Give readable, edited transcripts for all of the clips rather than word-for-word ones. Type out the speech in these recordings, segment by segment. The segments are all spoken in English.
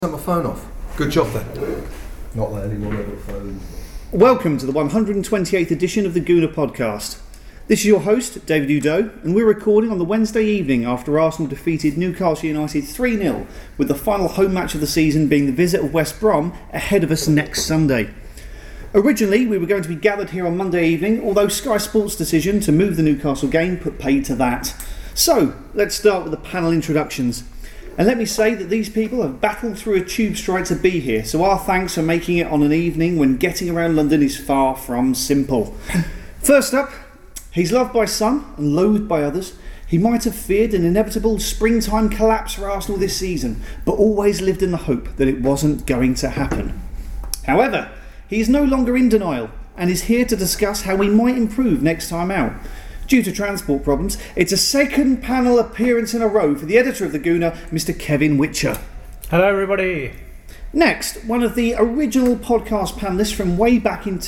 Turn my phone off. Good job then. Not that anyone ever phoned. Welcome to the 128th edition of the Gooner Podcast. This is your host, David Udo, and we're recording on the Wednesday evening after Arsenal defeated Newcastle United 3-0, with the final home match of the season being the visit of West Brom ahead of us next Sunday. Originally, we were going to be gathered here on Monday evening, although Sky Sports' decision to move the Newcastle game put paid to that. So, let's start with the panel introductions. And let me say that these people have battled through a tube strike to be here, so our thanks for making it on an evening when getting around London is far from simple. First up, he's loved by some and loathed by others. He might have feared an inevitable springtime collapse for Arsenal this season, but always lived in the hope that it wasn't going to happen. However, he is no longer in denial and is here to discuss how we might improve next time out. Due to transport problems, it's a second panel appearance in a row for the editor of the Gooner, Mr. Kevin Witcher. Hello everybody. Next, one of the original podcast panellists from way back in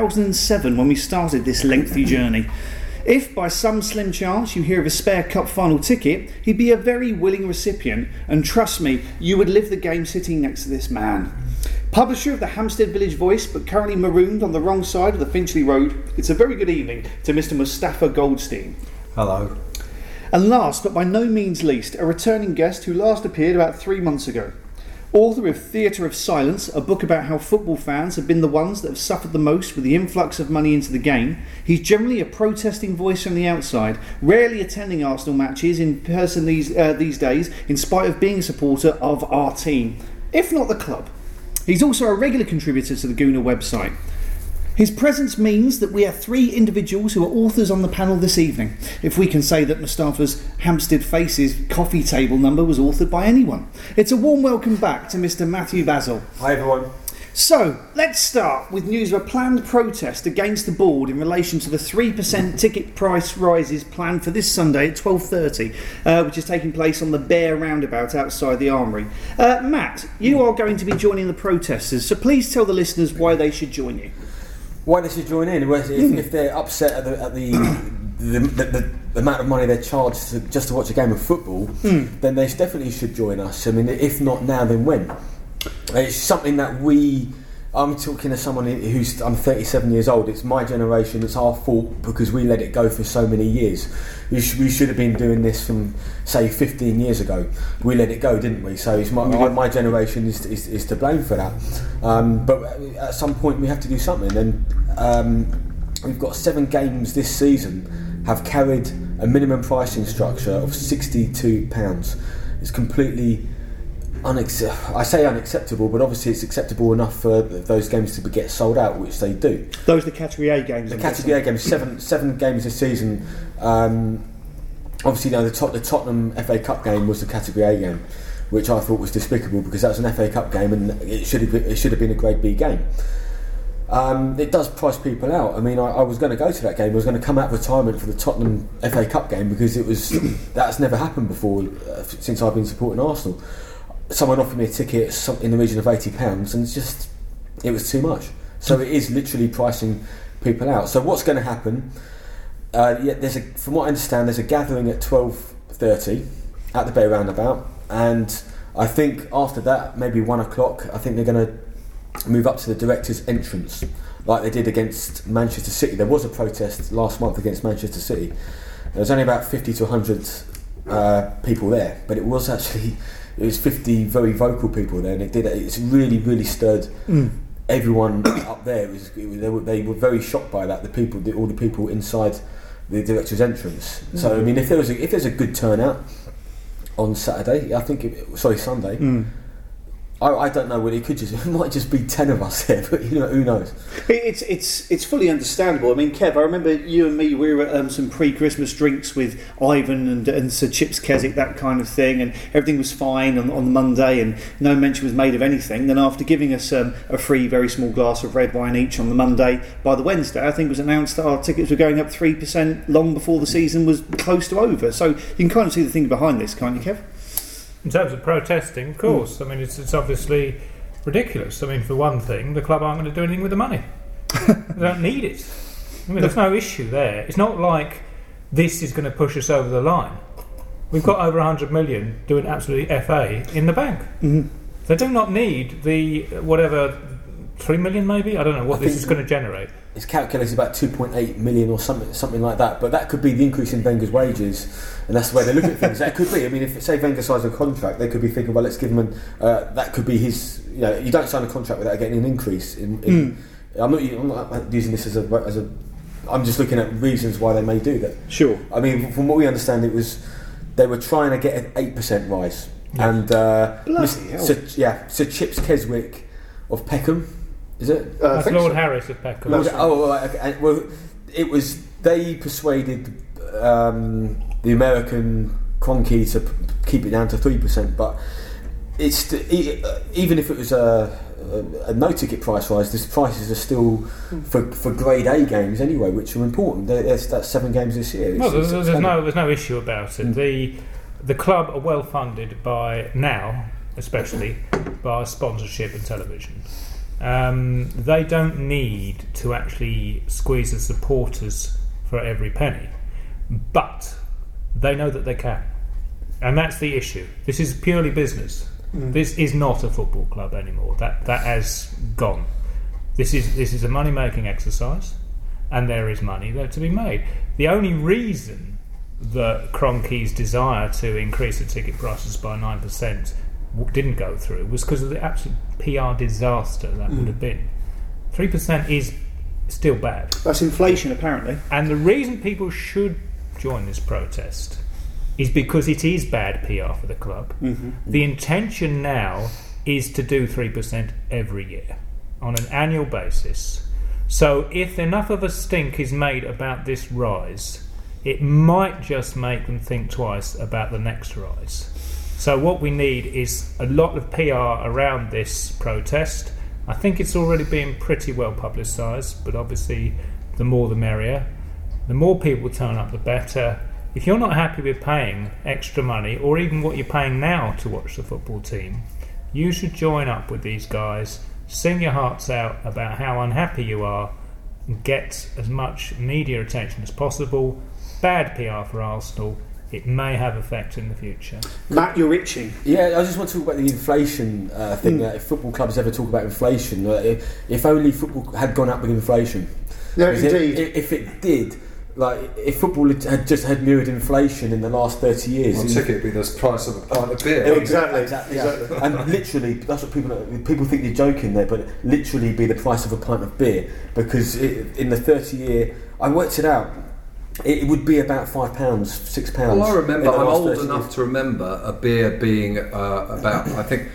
2007 when we started this lengthy journey. If by some slim chance you hear of a spare cup final ticket, he'd be a very willing recipient, and trust me, you would live the game sitting next to this man. Publisher of the Hampstead Village Voice, but currently marooned on the wrong side of the Finchley Road, it's a very good evening to Mr. Mustafa Goldstein. Hello. And last, but by no means least, a returning guest who last appeared about 3 months ago. Author of Theatre of Silence, a book about how football fans have been the ones that have suffered the most with the influx of money into the game. He's generally a protesting voice from the outside, rarely attending Arsenal matches in person these days, in spite of being a supporter of our team, if not the club. He's also a regular contributor to the Gooner website. His presence means that we have three individuals who are authors on the panel this evening, if we can say that Mustafa's Hampstead Faces coffee table number was authored by anyone. It's a warm welcome back to Mr. Matthew Basil. Hi everyone. So, let's start with news of a planned protest against the board in relation to the 3% ticket price rises planned for this Sunday at 12:30, which is taking place on the Bear roundabout outside the Armoury. Matt, you are going to be joining the protesters, so please tell the listeners why they should join you. Why they should join in? If they're upset at the amount of money they're charged just to watch a game of football, then they definitely should join us. I mean, if not now, then when? It's something that I'm talking to someone I'm 37 years old. It's my generation. It's our fault because we let it go for so many years. We should have been doing this from, say, 15 years ago. We let it go, didn't we? So it's my generation is to blame for that. But at some point we have to do something. And we've got 7 games this season have carried a minimum pricing structure of £62. It's completely I say unacceptable, but obviously it's acceptable enough for those games to get sold out, which they do. Those are the Category A games. The Category A games, seven games this season. Obviously, the Tottenham FA Cup game was the Category A game, which I thought was despicable because that was an FA Cup game and it should have been a Grade B game. It does price people out. I mean, I was going to go to that game. I was going to come out of retirement for the Tottenham FA Cup game because that's never happened before since I've been supporting Arsenal. Someone offered me a ticket in the region of £80 and it was too much. So it is literally pricing people out. So what's going to happen? From what I understand, there's a gathering at 12:30 at the Bay Roundabout, and I think after that, maybe 1 o'clock, I think they're going to move up to the director's entrance, like they did against Manchester City. There was a protest last month against Manchester City. There was only about 50 to 100 people there, but it was 50 very vocal people there, and it's really, really stirred everyone up there. They were very shocked by that. All the people inside the director's entrance. So I mean, if there's a good turnout on Saturday, Sunday. I don't know whether it might just be 10 of us there, but who knows? It's fully understandable. I mean, Kev, I remember you and me, we were at some pre-Christmas drinks with Ivan and Sir Chips Keswick, that kind of thing, and everything was fine on Monday and no mention was made of anything. Then after giving us a free, very small glass of red wine each on the Monday, by the Wednesday, I think it was announced that our tickets were going up 3% long before the season was close to over. So you can kind of see the thing behind this, can't you, Kev? In terms of protesting, of course. I mean, it's obviously ridiculous. I mean, for one thing, the club aren't going to do anything with the money. They don't need it. I mean, there's no issue there. It's not like this is going to push us over the line. We've got over 100 million doing absolutely FA in the bank. They do not need the whatever 3 million, maybe. I don't know what this is going to generate. It's calculated about 2.8 million or something like that. But that could be the increase in Wenger's wages, and that's the way they look at things. That could be. I mean, if say Wenger signs a contract, they could be thinking, well, let's give him that could be his. You know, you don't sign a contract without getting an increase. I'm not using this as a. I'm just looking at reasons why they may do that. Sure. I mean, from what we understand, it was they were trying to get an 8% rise, and Sir Chips Keswick of Peckham. Is it? That's Lord Harris of Peckham. Well, it was they persuaded the American Kroenke to keep it down to 3%, but it's even if it was a no ticket price rise, the prices are still for Grade A games anyway, which are important. That's 7 games this year. There's no issue about it. The club are well funded by now, especially by sponsorship and television. They don't need to actually squeeze the supporters for every penny, but they know that they can, and that's the issue. This is purely business. This is not a football club anymore. That has gone. This is a money making exercise, and there is money there to be made. The only reason that Kroenke's desire to increase the ticket prices by 9% didn't go through was because of the absolute PR disaster that would have been. 3% is still bad. That's inflation, apparently. And the reason people should join this protest is because it is bad PR for the club. The intention now is to do 3% every year on an annual basis. So if enough of a stink is made about this rise, it might just make them think twice about the next rise. So what we need is a lot of PR around this protest. I think it's already been pretty well publicised, but obviously the more the merrier. The more people turn up, the better. If you're not happy with paying extra money, or even what you're paying now to watch the football team, you should join up with these guys, sing your hearts out about how unhappy you are, and get as much media attention as possible. Bad PR for Arsenal. It may have effect in the future. Matt, you're itching. Yeah, I just want to talk about the inflation thing. That if football clubs ever talk about inflation, if only football had gone up with inflation. Yeah, indeed. If it did, like if football had mirrored inflation in the last 30 years, one ticket would be the price of a pint of beer. Exactly. Yeah. And literally, that's what people think you're joking there, but literally be the price of a pint of beer, because in the 30-year, I worked it out. It would be about £5, £6. Well, I remember. I'm old enough years. to remember a beer being about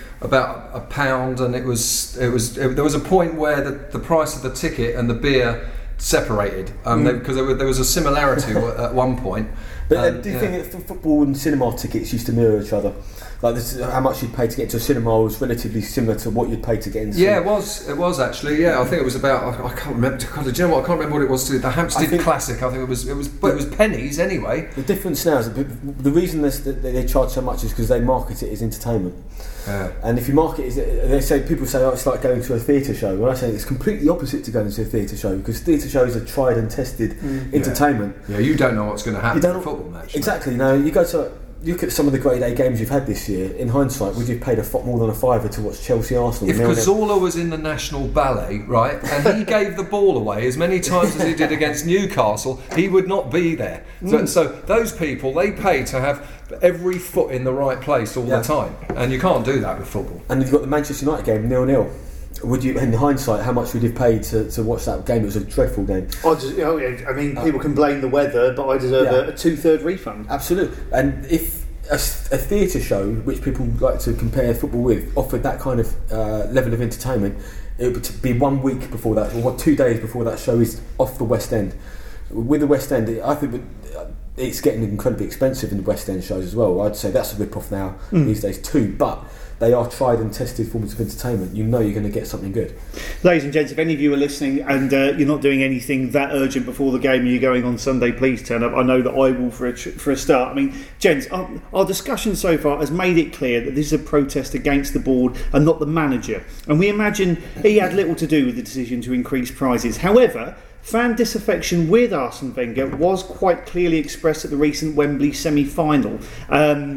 £1, and it was there was a point where the price of the ticket and the beer separated because there was a similarity at one point. But do you think that football and cinema tickets used to mirror each other? Like how much you'd pay to get into a cinema was relatively similar to what you'd pay to get into. Yeah, it was actually. Yeah, I think it was about. I can't remember. God, do you know what? I can't remember what it was. The Hampstead Classic. I think it was pennies anyway. The difference now is the reason they charge so much is because they market it as entertainment. Yeah. And if you market it, people say, oh, it's like going to a theatre show. Well, I say it's completely opposite to going to a theatre show, because theatre shows are tried and tested entertainment. Yeah, you don't know what's going to happen in a football match. Exactly. Now you look at some of the Grade A games you've had this year. In hindsight, would you have paid more than £5 to watch Chelsea Arsenal? If Cazorla was in the National Ballet, right, and he gave the ball away as many times as he did against Newcastle, he would not be there. So those people, they pay to have every foot in the right place all the time, and you can't do that with football. And you've got the Manchester United game 0-0. Would you, in hindsight, how much would you have paid to watch that game? It was a dreadful game. I mean, people can blame the weather, but I deserve a 2/3 refund. Absolutely. And if a theatre show, which people like to compare football with, offered that kind of level of entertainment, it would be 1 week before that, or 2 days before that show is off the West End. With the West End, I think it's getting incredibly expensive in the West End shows as well. I'd say that's a rip-off now these days too, but they are tried and tested forms of entertainment. You know you're going to get something good. Ladies and gents, if any of you are listening and you're not doing anything that urgent before the game and you're going on Sunday, please turn up. I know that I will for a start. I mean, gents, our discussion so far has made it clear that this is a protest against the board and not the manager. And we imagine he had little to do with the decision to increase prices. However, fan disaffection with Arsene Wenger was quite clearly expressed at the recent Wembley semi-final.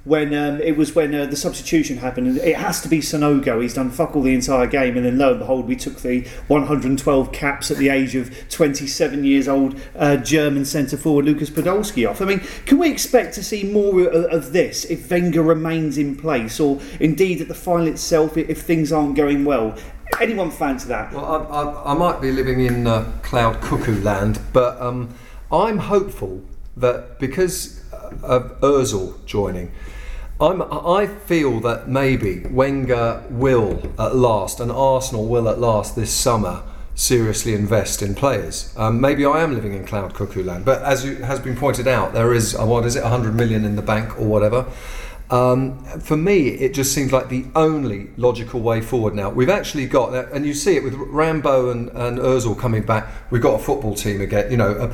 when the substitution happened, and it has to be Sonogo. He's done fuck all the entire game, and then lo and behold, we took the 112 caps at the age of 27 years old German centre forward Lucas Podolski off. I mean, can we expect to see more of this if Wenger remains in place, or indeed at the final itself if things aren't going well? Anyone fancy that? Well, I might be living in cloud cuckoo land, but I'm hopeful that because of Ozil joining, I feel that maybe Wenger will at last, and Arsenal will at last this summer, seriously invest in players. Maybe I am living in cloud cuckoo land, but as has been pointed out, there is 100 million in the bank or whatever. For me, it just seems like the only logical way forward now. We've actually got that, and you see it with Rambo and Ozil coming back. We've got a football team again. You know,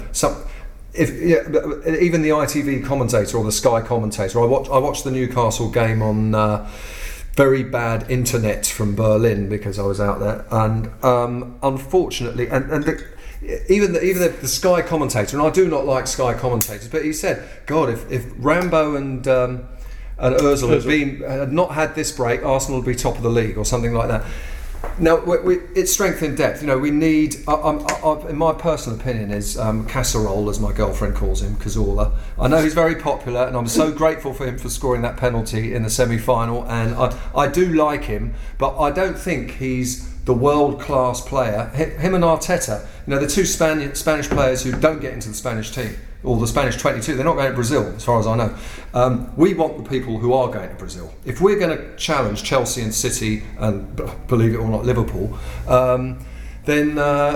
even the ITV commentator or the Sky commentator. I watched the Newcastle game on very bad internet from Berlin because I was out there, and unfortunately, even the Sky commentator, and I do not like Sky commentators, but he said, God, if Rambo and Ozil had not had this break, Arsenal would be top of the league or something like that. Now, it's strength in depth. You know, we need. In my personal opinion, is Casserole, as my girlfriend calls him, Cazorla. I know he's very popular, and I'm so grateful for him for scoring that penalty in the semi-final. And I do like him, but I don't think he's the world-class player. Him and Arteta, you know, the two Spanish players who don't get into the Spanish team, or the Spanish 22, they're not going to Brazil, as far as I know. We want the people who are going to Brazil. If we're going to challenge Chelsea and City, and believe it or not, Liverpool, then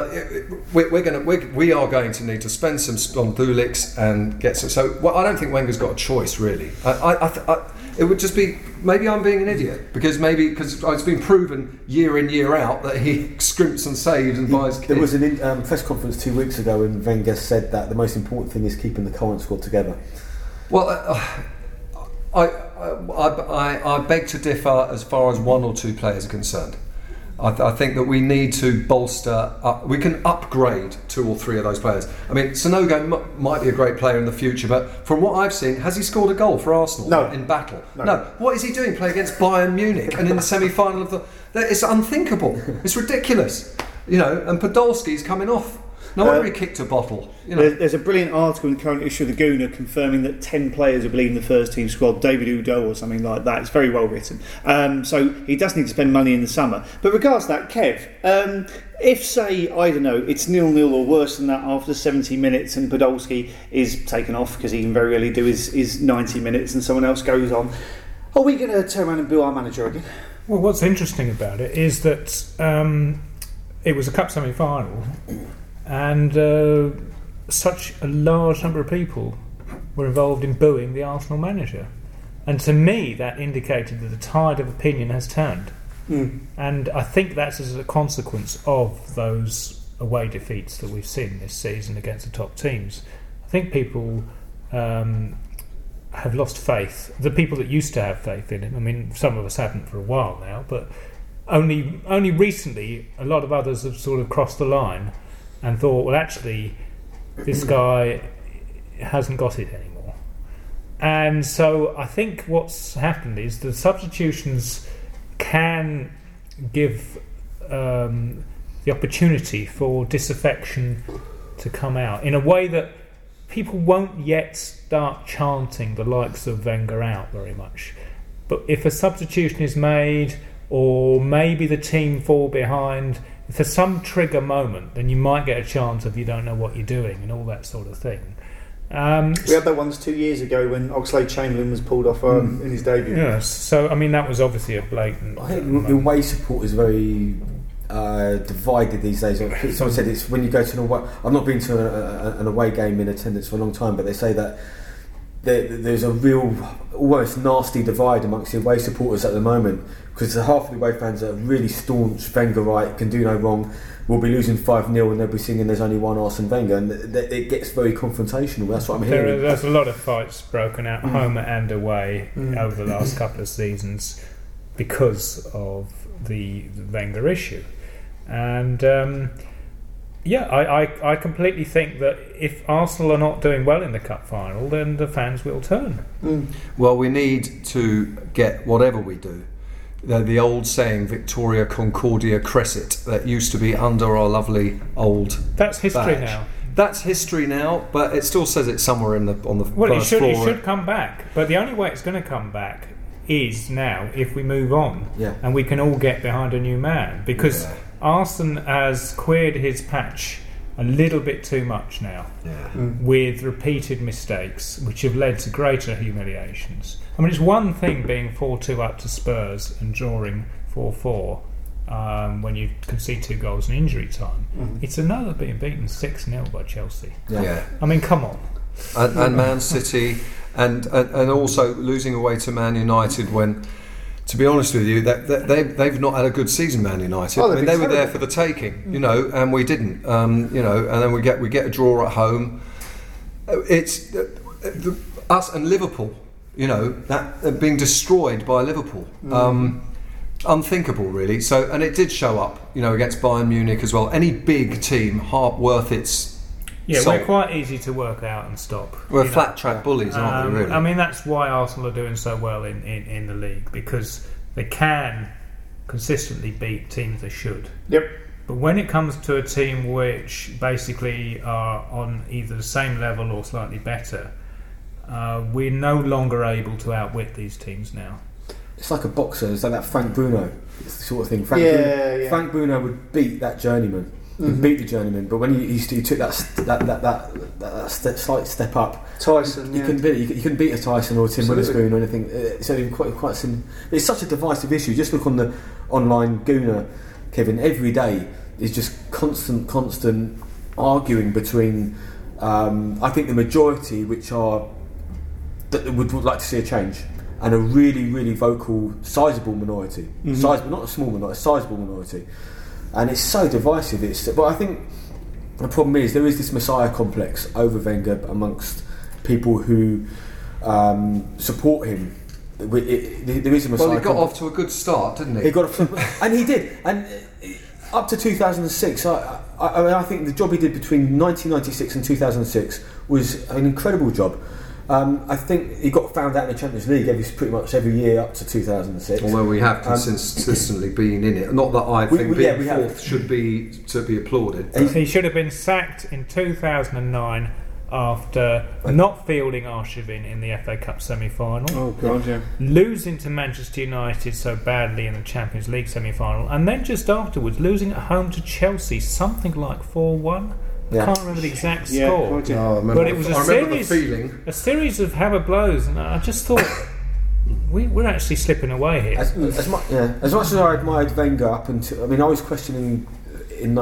we are going to need to spend some on Thuliks and get some. So I don't think Wenger's got a choice, really. It would just be, maybe I'm being an idiot, because it's been proven year in, year out that he scrimps and saves and buys kits. There was a press conference 2 weeks ago when Wenger said that the most important thing is keeping the current squad together. Well, I beg to differ as far as one or two players are concerned. I think that we need to bolster up. We can upgrade 2 or 3 of those players. I mean, Sonogo might be a great player in the future, but from what I've seen, has he scored a goal for Arsenal in battle? No. What is he doing playing against Bayern Munich and in the semi-final of the? It's unthinkable. It's ridiculous. You know, and Podolski's coming off. No wonder he kicked a bottle. You know. There's a brilliant article in the current issue of the Gooner confirming that 10 players are believed in the first team squad, David Udo or something like that. It's very well written. So he does need to spend money in the summer. But regards to that, Kev, if, say, I don't know, it's 0-0 or worse than that after 70 minutes and Podolski is taken off because he can very rarely do his 90 minutes and someone else goes on, are we going to turn around and boo our manager again? Well, what's interesting about it is that it was a cup semi-final, and such a large number of people were involved in booing the Arsenal manager, and to me that indicated that the tide of opinion has turned. And I think that's as a consequence of those away defeats that we've seen this season against the top teams. I think people have lost faith. The people that used to have faith in him, I mean, some of us haven't for a while now, but only recently a lot of others have sort of crossed the line and thought, well, actually, this guy hasn't got it anymore. And so I think what's happened is the substitutions can give the opportunity for disaffection to come out in a way that people won't yet start chanting the likes of Wenger out very much. But if a substitution is made, or maybe the team fall behind, if there's some trigger moment, then you might get a chance of you don't know what you're doing and all that sort of thing. We had that once 2 years ago when Oxlade-Chamberlain was pulled off in his debut. Yes, so I mean that was obviously a blatant. I think the away support is very divided these days. Someone said it's when you go to an away. I've not been to an away game in attendance for a long time, but they say that there's a real, almost nasty divide amongst the away supporters at the moment, because half of the away fans are really staunch Wengerite, can do no wrong, will be losing 5-0 and they'll be singing there's only one Arsene Wenger, and it gets very confrontational. That's what I'm hearing. There's a lot of fights broken out home and away over the last couple of seasons because of the Wenger issue, and Yeah, I completely think that if Arsenal are not doing well in the cup final, then the fans will turn. Well, we need to get whatever we do. The old saying, Victoria Concordia Crescit, that used to be under our lovely old That's history badge. now. That's history now, but it still says it's somewhere on the Well, first floor. it should come back, but the only way it's going to come back is now if we move on, and we can all get behind a new man, because Arsene has queered his patch a little bit too much now, with repeated mistakes which have led to greater humiliations. I mean, it's one thing being 4-2 up to Spurs and drawing 4-4 when you concede 2 goals in injury time. It's another being beaten 6-0 by Chelsea. I mean, come on. And Man City, and also losing away to Man United when, to be honest with you, they've not had a good season, Man United. I mean, they were there for the taking, you know, and we didn't, you know, and then we get a draw at home. It's us and Liverpool, you know, that being destroyed by Liverpool. Unthinkable, really. So, and it did show up, you know, against Bayern Munich as well. Any big team, worth its salt. We're quite easy to work out and stop. We're flat track bullies, aren't we, really? I mean, that's why Arsenal are doing so well in the league, because they can consistently beat teams they should. Yep. But when it comes to a team which basically are on either the same level or slightly better, we're no longer able to outwit these teams now. It's like a boxer. It's like that Frank Bruno. It's the sort of thing. Frank Bruno would beat that journeyman. He'd beat the journeyman, but when he took that slight step up, Tyson, he couldn't beat it. He couldn't beat a Tyson or a Tim Witherspoon or anything. So quite sim. It's such a divisive issue. Just look on the online Gooner, Kevin. Every day is just constant arguing between. I think the majority, which are that would like to see a change, and a really, really vocal, sizable minority. Sizable, not a small minority, a sizable minority. And it's so divisive. But I think the problem is there is this messiah complex over Wenger amongst people who support him. There is a messiah. Well, he got off to a good start, didn't he? He got off, and he did. And up to 2006, I think the job he did between 1996 and 2006 was an incredible job. I think he got found out in the Champions League pretty much every year up to 2006. Although we have consistently been in it. Not that I think being fourth should be to be applauded. He should have been sacked in 2009 after not fielding Arshavin in the FA Cup semi-final. Oh God, yeah. Losing to Manchester United so badly in the Champions League semi-final, and then just afterwards losing at home to Chelsea, something like 4-1. I can't remember the exact score, but it was a series of hammer blows, and I just thought we're actually slipping away here. As much as I admired Wenger up until, I mean, I was questioning in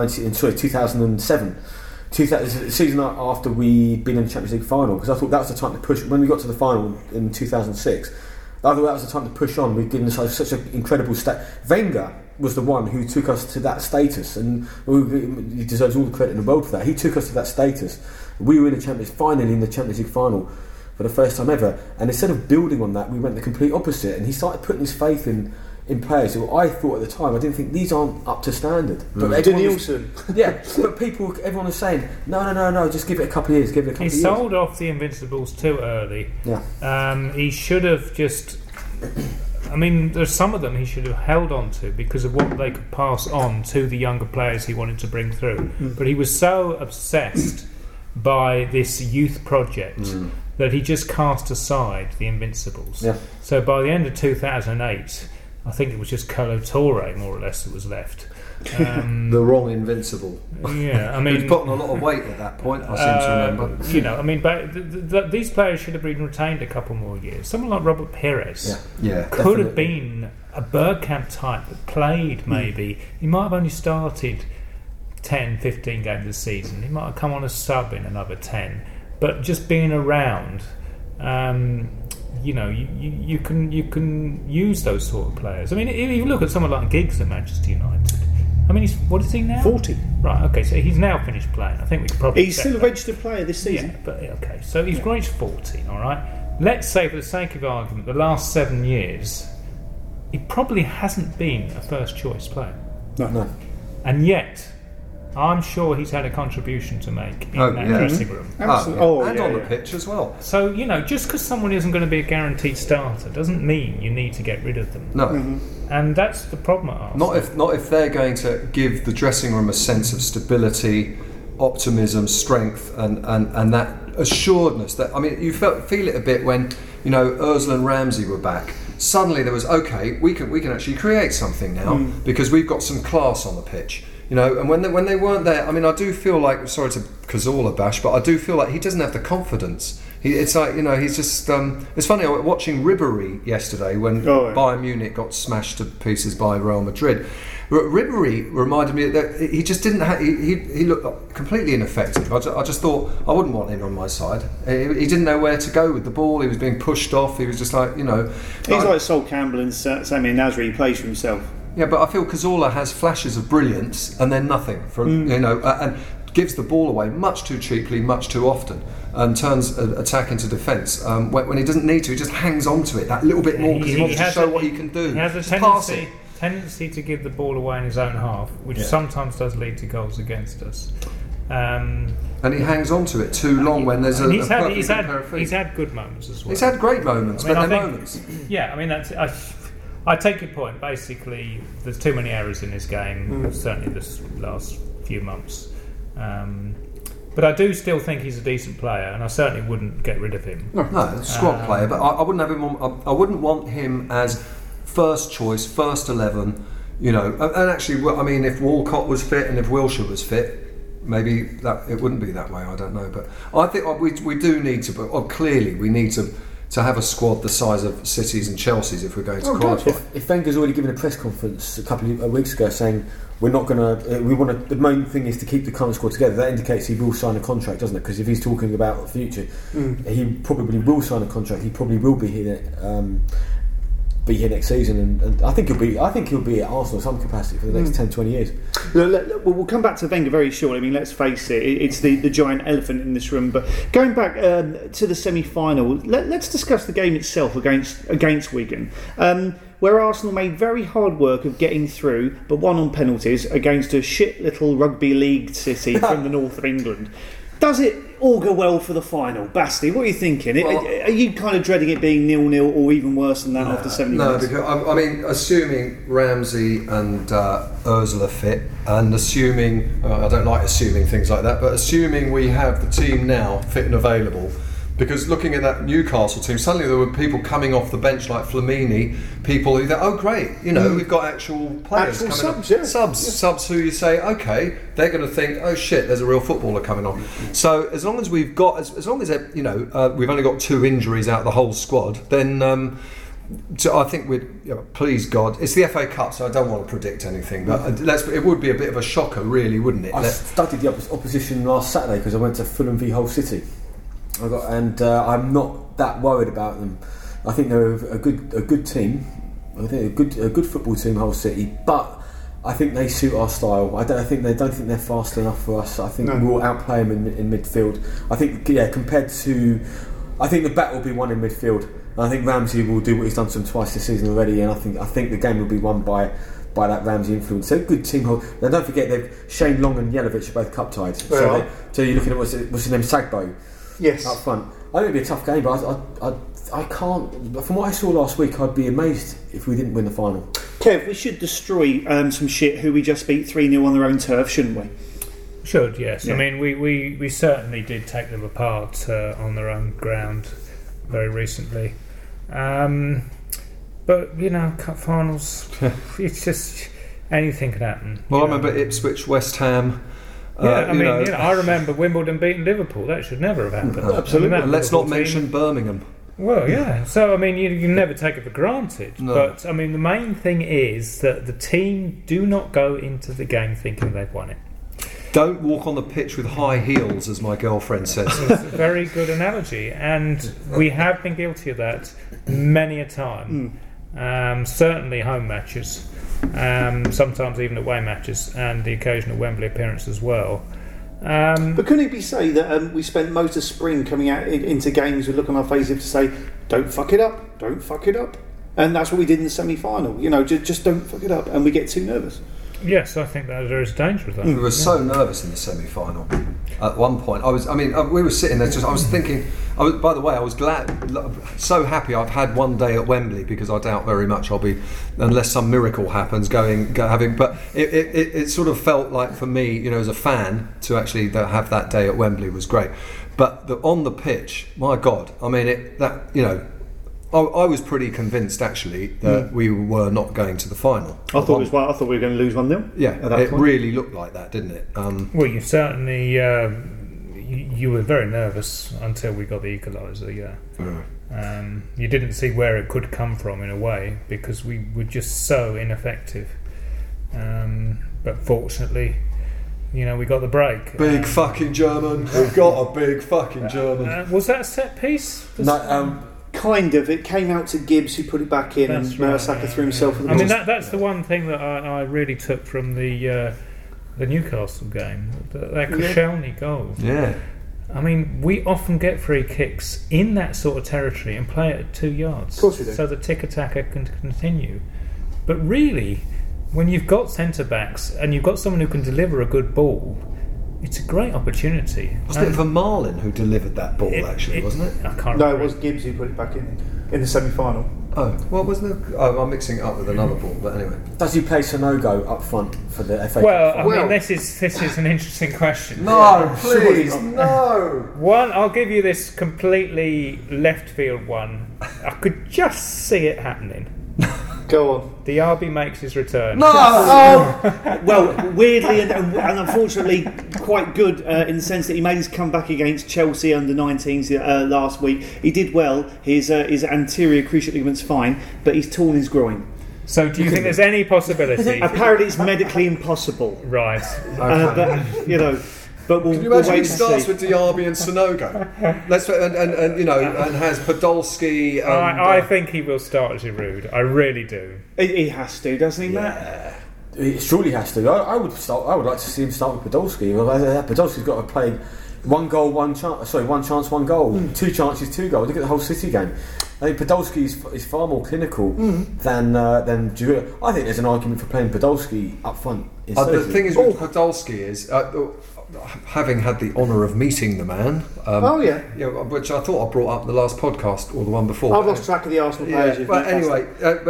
2007, the season after we'd been in the Champions League final, because I thought that was the time to push. When we got to the final in 2006, I thought that was the time to push on. We'd given ourselves such an incredible stat. Wenger was the one who took us to that status, and he deserves all the credit in the world for that. He took us to that status. We were finally in the Champions League final for the first time ever, and instead of building on that, we went the complete opposite, and he started putting his faith in players who I thought at the time, I didn't think these aren't up to standard. But Danielson. But everyone was saying, no, just give it a couple of years, He sold off the Invincibles too early. He should have just... I mean, there's some of them he should have held on to because of what they could pass on to the younger players he wanted to bring through. But he was so obsessed by this youth project that he just cast aside the Invincibles. So by the end of 2008, I think it was just Colo Torre, more or less, that was left. The wrong Invincible. Yeah, I mean, he was putting a lot of weight at that point. I seem to remember. You know, I mean, but these players should have been retained a couple more years. Someone like Robert Pires, could have been a Bergkamp type that played. Maybe he might have only started 10, 15 games a season. He might have come on as sub in another 10. But just being around, you know, you can use those sort of players. I mean, if you look at someone like Giggs at Manchester United. I mean, what is he now? 40. Right, okay, so he's now finished playing. I think we could probably... He's still a registered player this season. Yeah, but okay, so he's reached 40, all right? Let's say, for the sake of argument, the last 7 years, he probably hasn't been a first-choice player. No. And yet, I'm sure he's had a contribution to make in that yeah. dressing room. Absolutely. And on the pitch as well. So, just because someone isn't going to be a guaranteed starter doesn't mean you need to get rid of them. No. And that's the problem at Arsenal. Not if they're going to give the dressing room a sense of stability, optimism, strength, and that assuredness. That, I mean, you feel it a bit when Ozil and Ramsey were back. Suddenly there was, okay, we can actually create something now because we've got some class on the pitch. And when they weren't there, I mean, I do feel like, sorry to Cazorla bash, but I do feel like he doesn't have the confidence. It's like, he's just. It's funny, I was watching Ribéry yesterday when Bayern Munich got smashed to pieces by Real Madrid. Ribéry reminded me that he just didn't have. He looked completely ineffective. I just thought I wouldn't want him on my side. He didn't know where to go with the ball. He was being pushed off. He was just like, He's like Sol Campbell and Samir Nasri. He plays for himself. Yeah, but I feel Cazorla has flashes of brilliance and then nothing and gives the ball away much too cheaply, much too often, and turns attack into defence when he doesn't need to. He just hangs on to it that little bit more because he wants to show what he can do. He has a tendency to give the ball away in his own half, which sometimes does lead to goals against us. And he hangs on to it too long when there's he's had good moments as well. He's had great moments, but they're moments. Yeah, I mean I take your point. Basically, there's too many errors in his game, certainly this last few months. But I do still think he's a decent player, and I certainly wouldn't get rid of him. No, squad player, but I wouldn't have him on. I wouldn't want him as first choice, first 11. And actually, I mean, if Walcott was fit and if Wilshere was fit, maybe that it wouldn't be that way. I don't know, but I think we do need to. But clearly, we need to have a squad the size of City's and Chelsea's if we're going to qualify. If Wenger's already given a press conference a couple of weeks ago saying we're not going to, we want to. The main thing is to keep the current squad together. That indicates he will sign a contract, doesn't it? Because if he's talking about the future, he probably will sign a contract. He probably will be here next season, and I think he'll be at Arsenal in some capacity for the next 10-20 years. We'll come back to Wenger very shortly. I mean, let's face it, it's the giant elephant in this room. But going back to the semi-final, let's discuss the game itself against Wigan, where Arsenal made very hard work of getting through, but won on penalties against a shit little rugby league city from the north of England. Does it augur well for the final? Basti, what are you thinking? Are you kind of dreading it being 0-0 or even worse than that after 70 minutes? No, because I mean, assuming Ramsey and Ozil are fit, and assuming, I don't like assuming things like that, but assuming we have the team now fit and available, because looking at that Newcastle team, suddenly there were people coming off the bench like Flamini, people who thought, oh great, we've got actual players actual coming subs, subs who you say, okay, they're going to think, oh shit, there's a real footballer coming on. So as long as we've got, as long as we've only got 2 injuries out of the whole squad, then I think please God, it's the FA Cup, so I don't want to predict anything, but it would be a bit of a shocker, really, wouldn't it? I studied the opposition last Saturday because I went to Fulham v Hull City. I'm not that worried about them. I think they're a good team. I think a good football team, Hull City. But I think they suit our style. I don't think they're fast enough for us. I think we'll outplay them in midfield. I think compared to, I think the battle will be won in midfield. And I think Ramsey will do what he's done to them twice this season already. And I think the game will be won by that Ramsey influence. They're a good team. Now don't forget Shane Long and Jelavic are both cup tied. So you're looking at what's his name, Sagbo. Yes. Up front. I think it'd be a tough game, but I can't. From what I saw last week, I'd be amazed if we didn't win the final. Kev, we should destroy some shit who we just beat 3-0 on their own turf, shouldn't we? Should, yes. Yeah. I mean, we certainly did take them apart on their own ground very recently. But, cup finals, it's just anything can happen. Well, I remember Ipswich, West Ham. I remember Wimbledon beating Liverpool. That should never have happened. Absolutely. Let's not mention Birmingham. Well, yeah. So, I mean, you can never take it for granted. No. But, I mean, the main thing is that the team do not go into the game thinking they've won it. Don't walk on the pitch with high heels, as my girlfriend says. It's a very good analogy. And we have been guilty of that many a time. Certainly home matches. Sometimes even away matches, and the occasional Wembley appearance as well. But couldn't it be say that we spent most of spring coming out into games with a look on our faces to say, don't fuck it up, don't fuck it up, and that's what we did in the semi-final. Just don't fuck it up, and we get too nervous. Yes, I think that there is danger of that. We were so nervous in the semi-final. At one point, we were sitting there. I was thinking. By the way, I was so happy I've had one day at Wembley, because I doubt very much I'll be, unless some miracle happens, having. But it sort of felt like, for me, as a fan, to actually have that day at Wembley was great. But on the pitch, my God, I was pretty convinced actually that we were not going to the final. I thought we were going to lose 1-0. Yeah, it really looked like that, didn't it? Well, you certainly you were very nervous until we got the equaliser. Yeah, you didn't see where it could come from in a way, because we were just so ineffective. But fortunately, we got the break. Big fucking German. We've got a big fucking German. Was that a set piece? No, kind of. It came out to Gibbs, who put it back in, and Mertesacker threw himself at the ball. That's the one thing that I really took from the Newcastle game. That Koscielny goal. Yeah. We often get free kicks in that sort of territory and play it at 2 yards. Of course we do. So the tick-attacker can continue. But really, when you've got centre-backs and you've got someone who can deliver a good ball, it's a great opportunity. Wasn't it Vermaelen who delivered that ball, wasn't it? I can't No, remember. it was Gibbs who put it back in the semi-final. Oh, well, wasn't it? Oh, I'm mixing it up with another ball, but anyway. does he play Sonogo up front for the FA Well, Cup? this is an interesting question. No, Surely please, not. no. One, I'll give you this completely left field one. I could just see it happening. Go on. Diaby makes his return. No! Well, weirdly and unfortunately quite good in the sense that he made his comeback against Chelsea under 19s last week. He did well. His anterior cruciate ligament's fine, but he's torn his groin. So do you think there's any possibility? Apparently it's medically impossible. Right. But we'll Can you imagine wait he and starts see. with Diaby and Sonogo? And has Podolski. I think he will start Giroud. I really do. He has to, doesn't he, Matt? He surely has to. I would like to see him start with Podolski. Podolski's got to play one goal, one chance. Sorry, one chance, one goal. 2 chances, 2 goals. Look at the whole City game. I think Podolski is far more clinical than Giroud. I think there's an argument for playing Podolski up front. The thing is with Podolski is, having had the honour of meeting the man, which I thought I brought up in the last podcast or the one before. I've lost track of the Arsenal players. But anyway,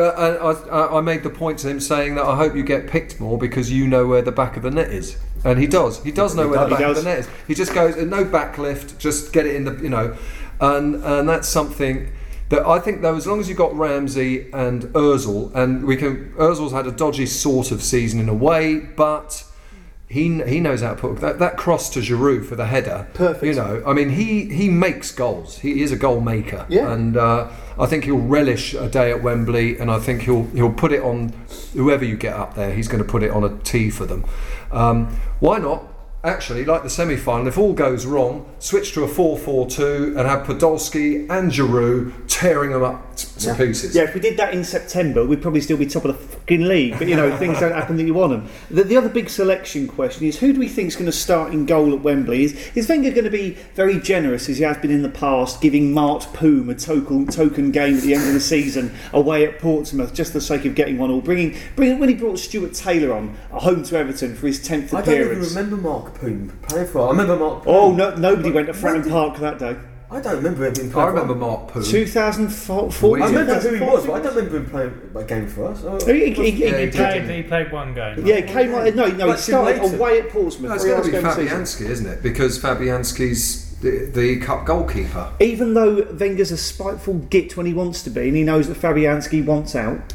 I made the point to him saying that I hope you get picked more because you know where the back of the net is. And he does. He does know where the back of the net is. He just goes, no backlift, just get it in the, and that's something that I think, though, as long as you've got Ramsey and Ozil, and Ozil's had a dodgy sort of season in a way, but he knows how to put that cross to Giroud for the header. Perfect. He makes goals. He is a goal maker. Yeah. And I think he'll relish a day at Wembley, and I think he'll put it on whoever you get up there. He's going to put it on a tee for them. Why not? Actually, like the semi-final, if all goes wrong, switch to a 4-4-2 and have Podolski and Giroud tearing them up to pieces. Yeah, if we did that in September, we'd probably still be top of the fucking league. But things don't happen that you want them. The other big selection question is, who do we think is going to start in goal at Wembley? Is Wenger going to be very generous, as he has been in the past, giving Mart Poom a token game at the end of the season away at Portsmouth, just for the sake of getting one all? Bringing when he brought Stuart Taylor on at home to Everton for his 10th appearance. I don't even remember Mark Poom playing for. I remember Mark Poom. Oh, no, nobody went to Fratton Park that day. I don't remember him playing. I remember Mark Poom. 2004. I remember who he was, but I don't remember him playing a game for us. He played one game. Yeah, he came on. No, he started away at Portsmouth. No, it's got to be Fabianski, isn't it? Because Fabianski's the cup goalkeeper. Even though Wenger's a spiteful git when he wants to be, and he knows that Fabianski wants out.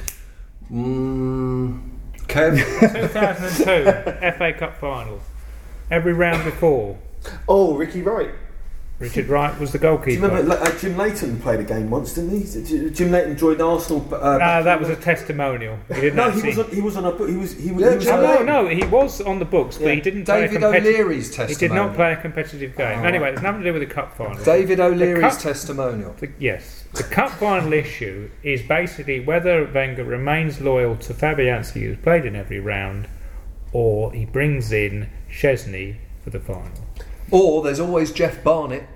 Kev? 2002 FA Cup final. Every round before. Oh, Ricky Wright. Richard Wright was the Do you goalkeeper. remember Jim Leighton played a game once, didn't he? Jim Leighton joined Arsenal. That was a testimonial. He didn't No, actually. he was on a book. He was Jim No, he was on the books, but he didn't play David a competitive. O'Leary's testimonial. He did not play a competitive game. Anyway, it's nothing to do with the cup final. David O'Leary's cup- testimonial. Yes, the cup final issue is basically whether Wenger remains loyal to Fabianski, who's played in every round, or he brings in Szczesny for the final. Or there's always Jeff Barnett.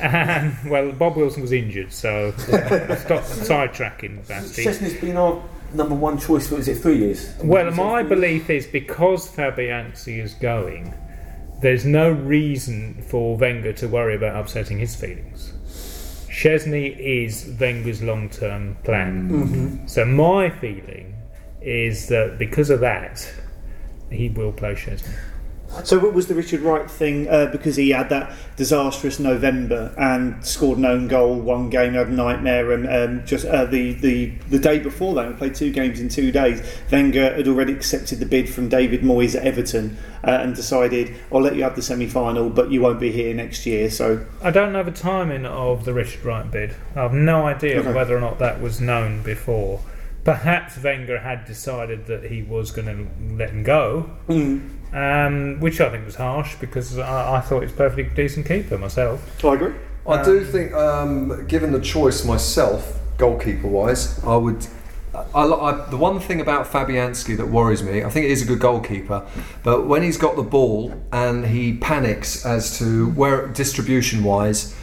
And well, Bob Wilson was injured, so stop sidetracking, Basti. Szczesny's been our number one choice for, is it 3 years? Well, my belief is because Fabianski is going, there's no reason for Wenger to worry about upsetting his feelings. Szczesny is Wenger's long-term plan. So my feeling is that because of that, he will play Szczesny. So what was the Richard Wright thing? Because he had that disastrous November and scored an own goal, one game, had a nightmare, and just the day before that, we played 2 games in 2 days. Wenger had already accepted the bid from David Moyes at Everton and decided, I'll let you have the semi-final, but you won't be here next year. So I don't know the timing of the Richard Wright bid. I have no idea whether or not that was known before. Perhaps Wenger had decided that he was going to let him go, which I think was harsh because I thought he's a perfectly decent keeper myself. I agree. I do think, given the choice myself, goalkeeper-wise, I would. The one thing about Fabianski that worries me, I think he is a good goalkeeper, but when he's got the ball and he panics as to where distribution-wise.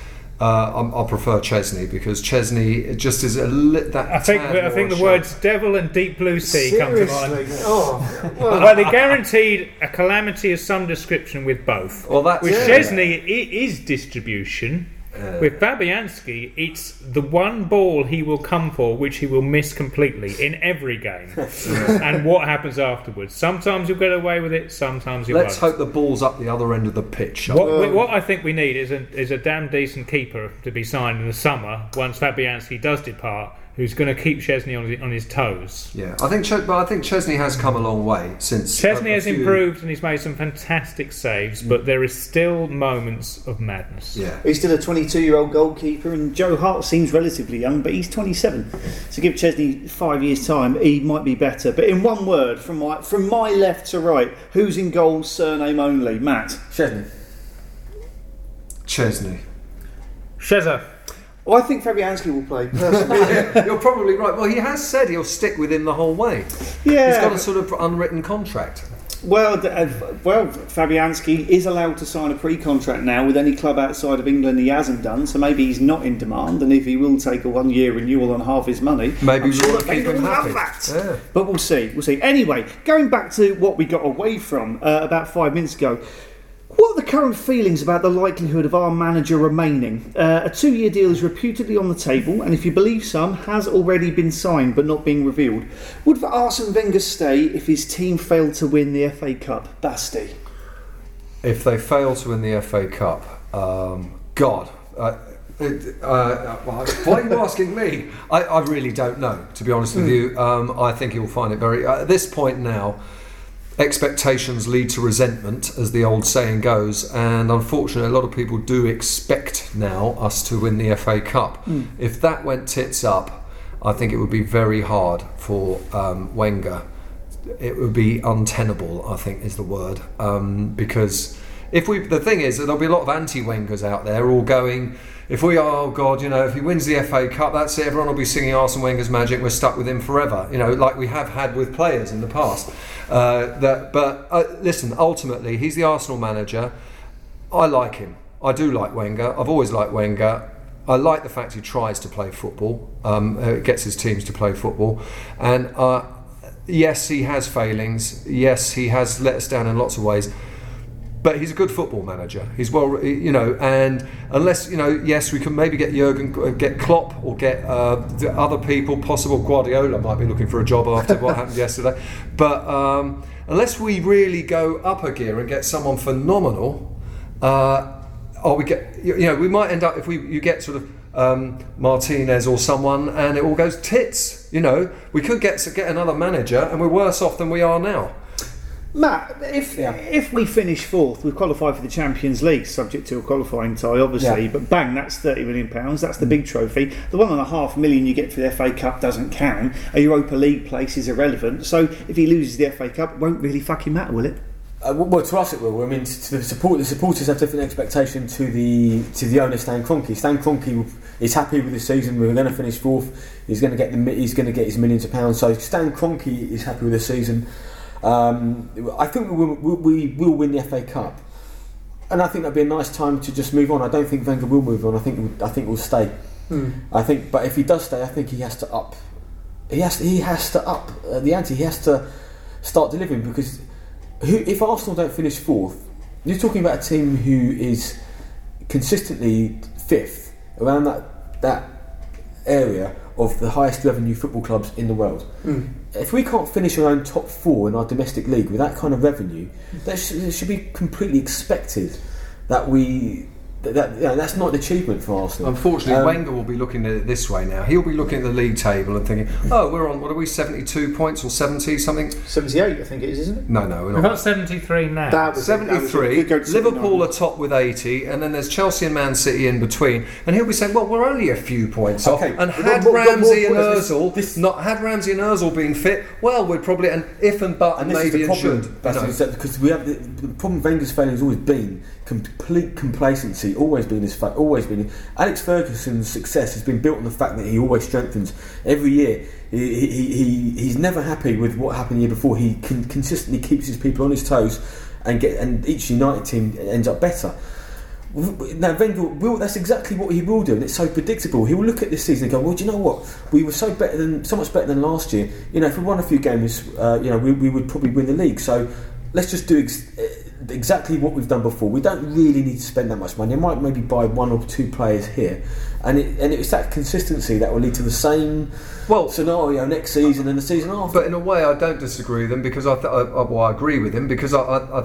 I prefer Szczesny because Szczesny just is I think the words devil and deep blue sea come to mind. Well, they guaranteed a calamity of some description with both. Well, with Szczesny, it is distribution. With Fabianski, it's the one ball he will come for, which he will miss completely in every game. And what happens afterwards? Sometimes you'll get away with it, sometimes you won't. Let's hope the ball's up the other end of the pitch. What I think we need is a damn decent keeper to be signed in the summer once Fabianski does depart, who's going to keep Szczesny on his toes. Yeah, I think Szczesny has come a long way since. Szczesny has improved and he's made some fantastic saves, but there is still moments of madness. Yeah, he's still a 22-year-old goalkeeper, and Joe Hart seems relatively young, but he's 27. So give Szczesny 5 years' time, he might be better. But in one word, from my left to right, who's in goal, surname only? Matt. Szczesny. Szczesny. Well, I think Fabianski will play, personally. You're probably right. Well, he has said he'll stick with him the whole way. Yeah. He's got a sort of unwritten contract. Well, Fabianski is allowed to sign a pre-contract now with any club outside of England he hasn't done, so maybe he's not in demand, and if he will take a 1-year renewal on half his money, maybe I'm sure we'll keep him happy. Yeah. But we'll see. Anyway, going back to what we got away from about 5 minutes ago, what are the current feelings about the likelihood of our manager remaining? A 2-year deal is reputedly on the table, and if you believe some, has already been signed but not being revealed. Would Arsene Wenger stay if his team failed to win the FA Cup? Basti. If they fail to win the FA Cup, God. Why are you asking me? I really don't know, to be honest with you. I think he'll find it very... at this point now, expectations lead to resentment, as the old saying goes, and unfortunately a lot of people do expect now us to win the FA Cup. If that went tits up, I think it would be very hard for Wenger. It would be untenable, I think is the word, because the thing is that there'll be a lot of anti-Wengers out there all going, if we are, oh God, if he wins the FA Cup, that's it, everyone will be singing Arsene Wenger's magic, we're stuck with him forever, like we have had with players in the past. Listen, ultimately, he's the Arsenal manager. I like him. I do like Wenger. I've always liked Wenger. I like the fact he tries to play football, gets his teams to play football. And yes, he has failings. Yes, he has let us down in lots of ways. But he's a good football manager. He's and unless, yes, we can maybe get get Klopp or get the other people, possible Guardiola might be looking for a job after what happened yesterday. But unless we really go up a gear and get someone phenomenal, we might end up, if you get sort of Martinez or someone and it all goes tits. We could get another manager and we're worse off than we are now. Matt, if we finish fourth, we qualify for the Champions League, subject to a qualifying tie, obviously. Yeah. But bang, that's £30 million. That's the big trophy. The $1.5 million you get for the FA Cup doesn't count. A Europa League place is irrelevant. So if he loses the FA Cup, it won't really fucking matter, will it? Well, to us it will. I mean, to the supporters have different expectation to the owner, Stan Kroenke. Stan Kroenke is happy with the season. We're going to finish fourth. He's going to get his millions of pounds. So Stan Kroenke is happy with the season. I think we will win the FA Cup, and I think that'd be a nice time to just move on. I don't think Wenger will move on. I think we'll stay. But if he does stay, I think he has to up he has to up the ante. He has to start delivering, because if Arsenal don't finish fourth, you're talking about a team who is consistently fifth, around that area of the highest revenue football clubs in the world. If we can't finish our own top four in our domestic league with that kind of revenue, it should be completely expected that that's not an achievement for Arsenal. Unfortunately, Wenger will be looking at it this way now. He'll be looking at the league table and thinking, "Oh, we're on. What are we? 72 points or 70 something? 78, I think it is, isn't it? No, we're We've not. got 73 now. That was 73. could go to Liverpool 79. are top with 80, and then there's Chelsea and Man City in between. And he'll be saying, "Well, we're only a few points off." Okay, And we've had got Ramsey and more points. Özil Ramsey and Özil been fit, well, we'd probably and if and but And this maybe is the and problem, should. Basil, is that because we have the problem Wenger's failing has always been complete complacency, always been his fact, always been. Alex Ferguson's success has been built on the fact that he always strengthens every year. He's never happy with what happened the year before. He consistently keeps his people on his toes, and each United team ends up better. Now Wenger that's exactly what he will do, and it's so predictable. He will look at this season and go, "Well, do you know what? We were so much better than last year. If we won a few games, we would probably win the league. So let's just do exactly what we've done before. We don't really need to spend that much money. I might maybe buy one or two players here, and it's that consistency that will lead to the same scenario next season and the season after." But in a way, I don't disagree with him, because I agree with him, because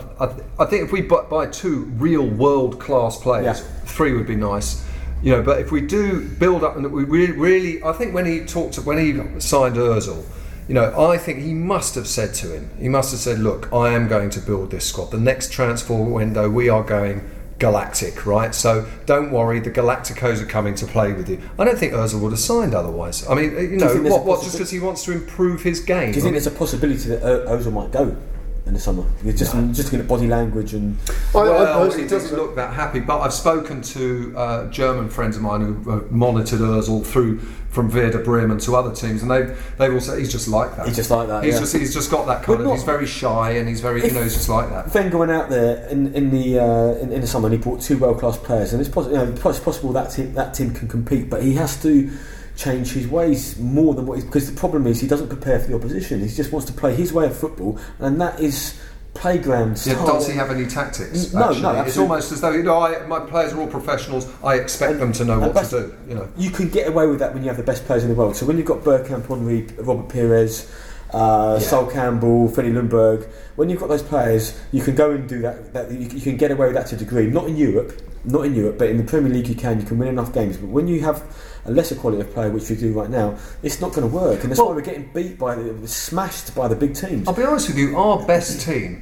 I think if we buy two real world class players, three would be nice. But if we do build up, and we really, I think when he signed Özil, I think he must have said to him, "Look, I am going to build this squad. The next transfer window, we are going galactic, right? So don't worry, the Galacticos are coming to play with you." I don't think Özil would have signed otherwise. I mean, what just because he wants to improve his game? Do you think there's a possibility that Özil might go in the summer? You're just looking at body language and. It doesn't look that happy. But I've spoken to German friends of mine who have monitored Özil from Werder Bremen to other teams, and they've all said he's just like that. He's just like that. He's just got that kind of. He's very shy, and he's very. He's just like that. Wenger went out there in the summer, and he brought two world class players, and it's possible that team can compete, but he has to change his ways more than what because the problem is he doesn't prepare for the opposition. He just wants to play his way of football, and that is playground style. Does he have any tactics? No, it's almost as though my players are all professionals. I expect them to know what to do. You can get away with that when you have the best players in the world. So when you've got Bergkamp, Henry, Robert Pires, Sol Campbell, Freddie Ljungberg, when you've got those players, you can go and do that. You can get away with that to a degree. Not in Europe, but in the Premier League you can win enough games. But when you have a lesser quality of player, which we do right now, it's not going to work, and that's why we're getting smashed by the big teams. I'll be honest with you, our best team.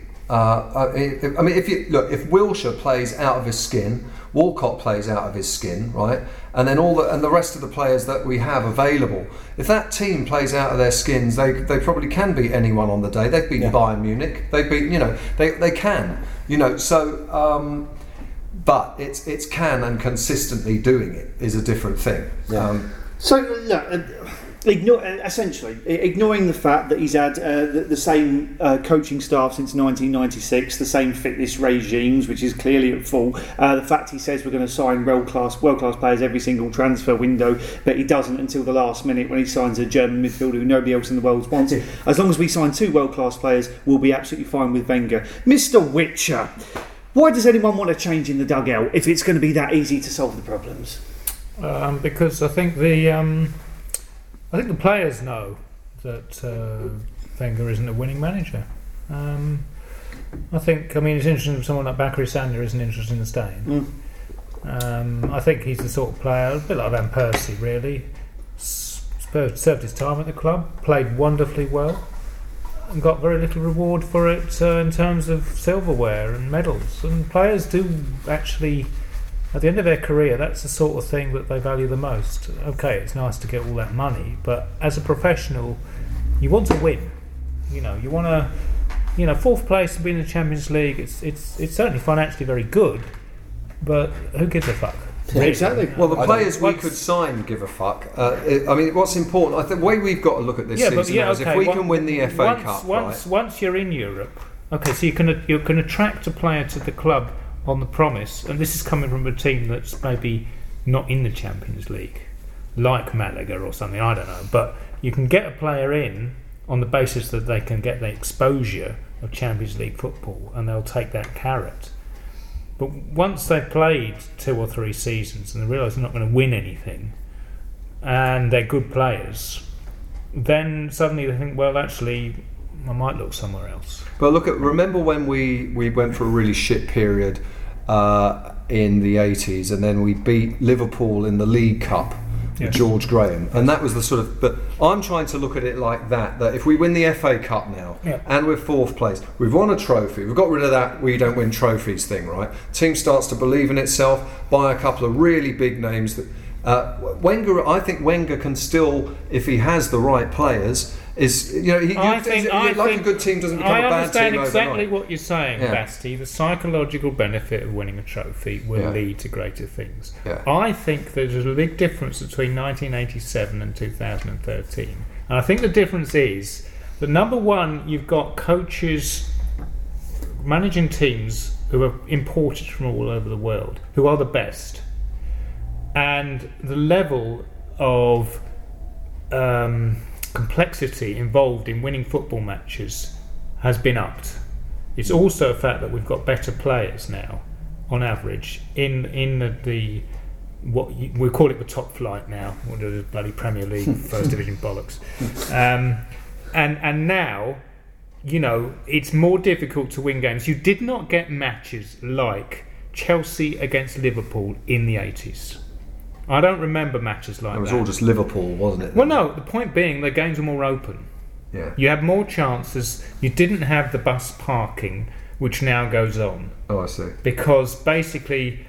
If Wilshere plays out of his skin, Walcott plays out of his skin, right, and then the rest of the players that we have available, if that team plays out of their skins, they probably can beat anyone on the day. They've beaten Bayern Munich. They've beaten, they can, So, but it's can and consistently doing it is a different thing. Yeah. Essentially, ignoring the fact that he's had the same coaching staff since 1996, the same fitness regimes, which is clearly at full. The fact he says we're going to sign world class players every single transfer window, but he doesn't until the last minute when he signs a German midfielder who nobody else in the world wants. As long as we sign two world class players, we'll be absolutely fine with Wenger. Mr. Witcher, why does anyone want to change in the dugout if it's going to be that easy to solve the problems? Because I think the players know that Wenger isn't a winning manager. It's interesting if someone like Bakary Sagna isn't interested in staying. I think he's the sort of player, a bit like Van Persie, really. Served his time at the club, played wonderfully well, and got very little reward for it in terms of silverware and medals. And players do actually, at the end of their career, that's the sort of thing that they value the most. Okay, it's nice to get all that money, but as a professional, you want to win. You want to, fourth place to be in the Champions League. It's certainly financially very good, but who gives a fuck? Yeah, exactly. Well, the players we could sign give a fuck. What's important, I think, the way we've got to look at this season is if we can win the FA Cup. Once you're in Europe, okay, so you can attract a player to the club on the promise, and this is coming from a team that's maybe not in the Champions League. like Malaga or something, I don't know. But you can get a player in on the basis that they can get the exposure of Champions League football, and they'll take that carrot. But once they've played 2 or 3 seasons and they realise they're not going to win anything, and they're good players, then suddenly they think, well, actually, I might look somewhere else. But remember when we went for a really shit period in the 80s, and then we beat Liverpool in the League Cup with George Graham, and that was the sort of. But I'm trying to look at it like that if we win the FA Cup now, and we're 4th place, we've won a trophy, we've got rid of that we don't win trophies thing, right? Team starts to believe in itself, buy a couple of really big names that. I think Wenger can still, if he has the right players, a good team doesn't become a bad team overnight. I understand exactly what you're saying, Basti. The psychological benefit of winning a trophy will lead to greater things. Yeah. I think there's a big difference between 1987 and 2013. And I think the difference is that, number one, you've got coaches managing teams who are imported from all over the world, who are the best. And the level of complexity involved in winning football matches has been upped. It's also a fact that we've got better players now, on average, in the what we call it the top flight now, or the bloody Premier League First Division bollocks. And now, it's more difficult to win games. You did not get matches like Chelsea against Liverpool in the 80s. I don't remember matches like that. It was all just Liverpool, wasn't it? Well, no, the point being the games were more open. Yeah. You had more chances. You didn't have the bus parking, which now goes on. Oh, I see. Because basically,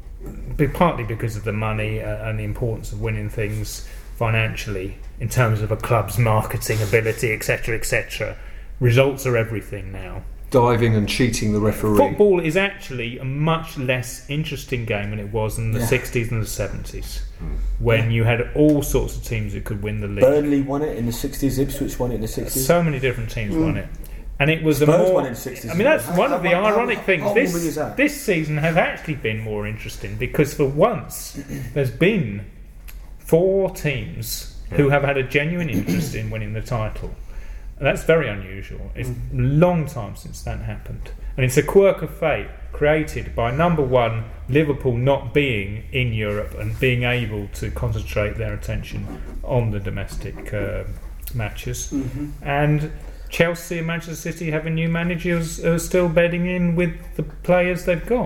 partly because of the money and the importance of winning things financially in terms of a club's marketing ability, etc., etc. Results are everything now. Diving and cheating the referee. Football is actually a much less interesting game than it was in the 60s and the 70s, when you had all sorts of teams who could win the league. Burnley won it in the 60s, Ipswich won it in the 60s. So many different teams won it. And it was Spurs won in the 60s. I mean, that's one of the ironic things. This season has actually been more interesting because for once there's been 4 teams who have had a genuine interest in winning the title. And that's very unusual. It's a long time since that happened. And it's a quirk of fate created by, number one, Liverpool not being in Europe and being able to concentrate their attention on the domestic matches. And Chelsea and Manchester City having new managers who are still bedding in with the players they've got.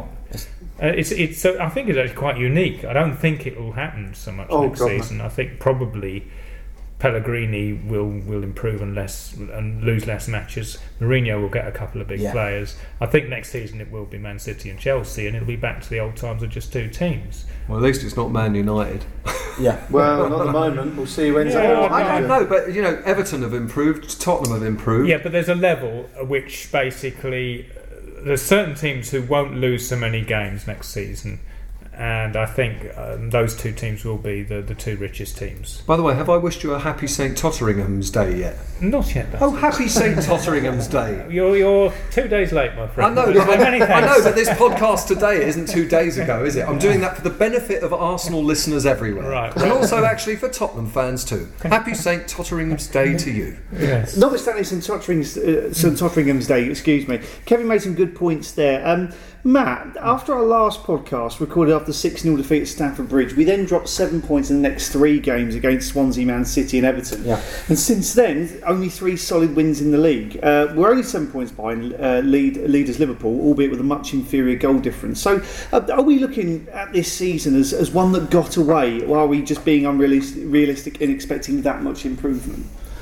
It's so I think it's actually quite unique. I don't think it will happen so much next season. I think probably Pellegrini will improve and lose less matches. Mourinho will get a couple of big players. I think next season it will be Man City and Chelsea, and it'll be back to the old times of just 2 teams. Well, at least it's not Man United. Well, not at the moment. We'll see who ends up. I don't know, but Everton have improved, Tottenham have improved. Yeah, but there's a level at which basically there's certain teams who won't lose so many games next season. And I think those 2 teams will be the 2 richest teams. By the way, have I wished you a happy St Totteringham's Day yet? Not yet. Oh, happy St Totteringham's Day. You're 2 days late, my friend. I know, but this podcast today isn't 2 days ago, is it? I'm doing that for the benefit of Arsenal listeners everywhere. Right. And also actually for Tottenham fans too. Happy St Totteringham's Day to you. Yes. Notwithstanding St Totteringham's Day, excuse me, Kevin made some good points there. Matt, after our last podcast recorded after 6-0 defeat at Stamford Bridge, we then dropped 7 points in the next 3 games against Swansea, Man City and Everton. Yeah. And since then, only 3 solid wins in the league. We're only 7 points behind leaders Liverpool, albeit with a much inferior goal difference. So are we looking at this season as one that got away, or are we just being unrealistic in expecting that much improvement?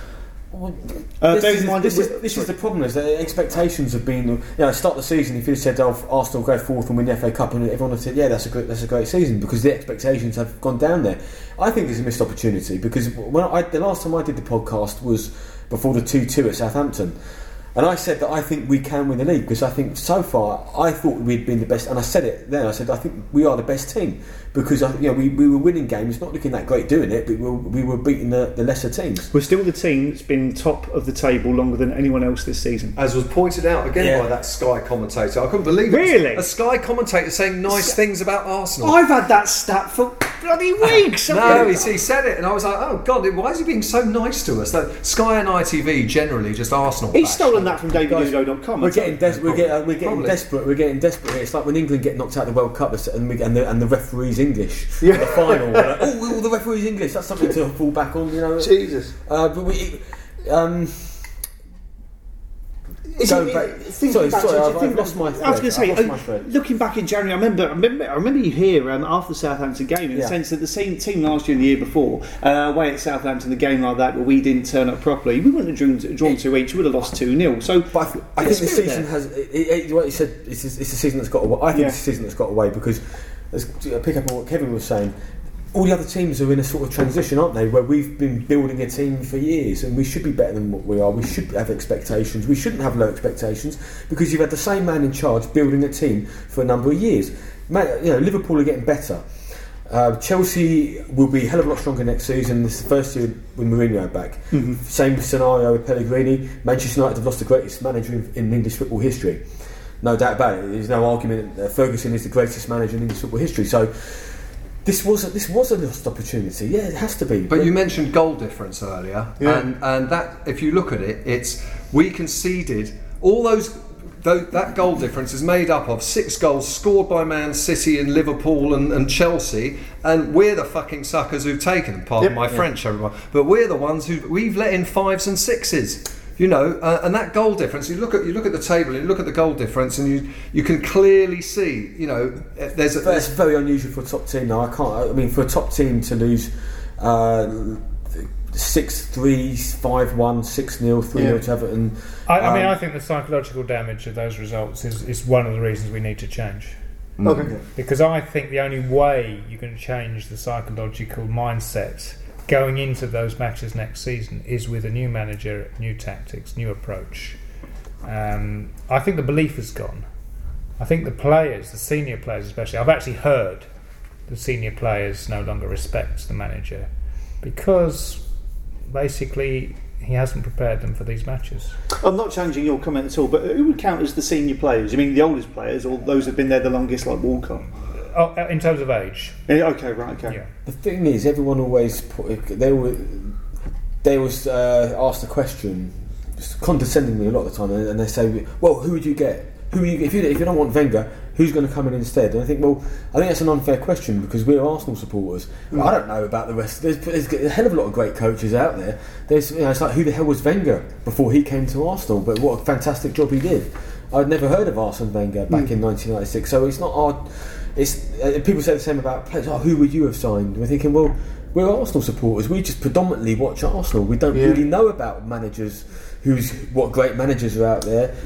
This is the problem, is that expectations have been, start of the season, if you said Arsenal go 4th and win the FA Cup, and everyone would say that's a great season, because the expectations have gone down there. I think it's a missed opportunity, because the last time I did the podcast was before the 2-2 at Southampton, and I said that I think we can win the league, because I think so far I thought we'd been the best, and I said it then. I said I think we are the best team, because we were winning games, not looking that great doing it, but we were beating the lesser teams. We're still the team that's been top of the table longer than anyone else this season, as was pointed out again by that Sky commentator. I couldn't believe it. Really, a Sky commentator saying nice things about Arsenal. I've had that stat for bloody weeks. No, he said it, and I was like, oh God, why is he being so nice to us? Like, Sky and ITV generally just Arsenal. He's bash. stolen that from DavidUdo.com. We're getting desperate. We're getting desperate. It's like when England get knocked out of the World Cup and the referee's English. Yeah. The final. Like, oh, the referee's English. That's something to fall back on, you know. Jesus. But we. Sorry, I've lost my thread. I was going to say, looking back in January, I remember you here after the Southampton game, in the sense that the same team last year and the year before, away at Southampton, the game like that where we didn't turn up properly, we wouldn't have drawn 2 each, we would have lost 2-0. So, but I think the season has. What you said, it's a season that's got away. I think it's a season that's got away because, pick up on what Kevin was saying. All the other teams are in a sort of transition, aren't they? Where we've been building a team for years, and we should be better than what we are. We should have expectations. We shouldn't have low expectations because you've had the same man in charge building a team for a number of years. Liverpool are getting better. Chelsea will be a hell of a lot stronger next season. This is the first year with Mourinho back. Mm-hmm. Same scenario with Pellegrini. Manchester United have lost the greatest manager in English football history. No doubt about it. There's no argument that Ferguson is the greatest manager in English football history. So. This was a lost opportunity. Yeah, it has to be. But you mentioned goal difference earlier, and that if you look at it, we conceded all those. That goal difference is made up of 6 goals scored by Man City and Liverpool and Chelsea, and we're the fucking suckers who've taken them. Pardon my French, everyone. But we're the ones we've let in 5s and 6s. You know, and that goal difference. You look at the table, and you look at the goal difference, and you can clearly see. You know, that's very unusual for a top team. Now, for a top team to lose 6-3, 5-1, 6-0, 3-0 to Everton. I think the psychological damage of those results is one of the reasons we need to change. Okay. Because I think the only way you can change the psychological mindset going into those matches next season is with a new manager, new tactics, new approach. I think the belief has gone. I think the players, the senior players especially, I've actually heard the senior players no longer respect the manager because basically he hasn't prepared them for these matches. I'm not challenging your comment at all, but who would count as the senior players? You mean the oldest players or those who've been there the longest, like Walcott? Oh, in terms of age. Okay, right, okay. Yeah. The thing is, everyone always they always ask the question condescendingly a lot of the time, and they say, "Well, who would you get? If you don't want Wenger, who's going to come in instead?" And I think that's an unfair question because we're Arsenal supporters. I don't know about the rest. There's a hell of a lot of great coaches out there. It's like, who the hell was Wenger before he came to Arsenal? But what a fantastic job he did. I'd never heard of Arsene Wenger back in 1996, so it's not hard. People say the same about players. Oh, who would you have signed? We're thinking, well, we're Arsenal supporters. We just predominantly watch Arsenal. We don't really know about managers. What great managers are out there.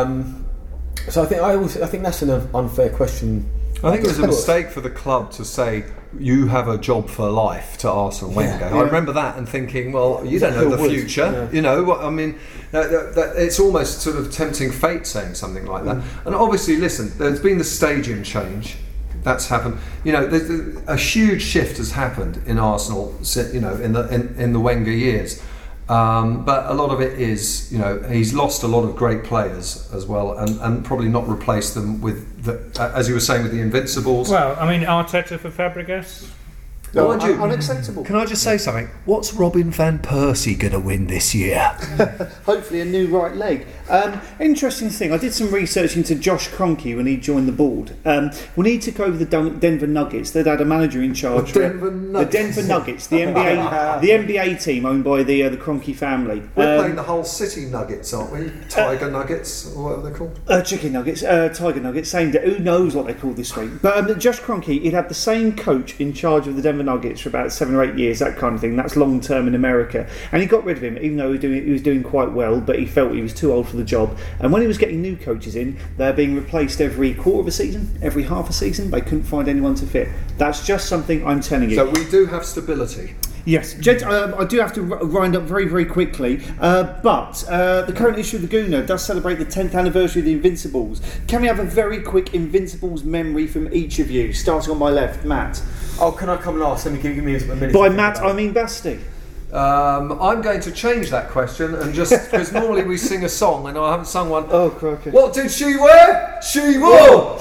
So I think that's an unfair question. I think it was a mistake for the club to say you have a job for life to Arsene Wenger. I remember that and thinking, well, you don't know the future. You know what I mean? It's almost sort of tempting fate saying something like that. And obviously, listen, there's been the stadium change. That's happened. You know, a huge shift has happened in Arsenal. You know, in the Wenger years. But a lot of it is, you know, he's lost a lot of great players as well, and probably not replaced them with, as you were saying, with the Invincibles. Well, I mean, Arteta for Fabregas. No, unacceptable. Can I just say something? What's Robin van Persie going to win this year? Hopefully a new right leg. Interesting thing, I did some research into Josh Kroenke when he joined the board. When he took over the Denver Nuggets, they'd had a manager in charge. The Denver Nuggets, the NBA team owned by the Kroenke family. We're playing the whole city Nuggets, aren't we? Tiger Nuggets, or whatever they're called. Chicken Nuggets, Tiger Nuggets, same day. Who knows what they're called this week? But Josh Kroenke, he'd had the same coach in charge of the Denver Nuggets for about 7 or 8 years, that kind of thing. That's long term in America, and he got rid of him, even though he was doing quite well. But he felt he was too old for the job. And when he was getting new coaches in, they're being replaced every quarter of a season, every half a season. They couldn't find anyone to fit. That's just something I'm telling you. So we do have stability. Yes, gents, I do have to wind up very, very quickly. But the current issue of the Gooner does celebrate the 10th anniversary of the Invincibles. Can we have a very quick Invincibles memory from each of you? Starting on my left, Matt. Oh, can I come last? Let me give me a minute. By Matt, I mean Basti. I'm going to change that question and just because normally we sing a song and I haven't sung one. Oh, crikey. What did she wear? She wore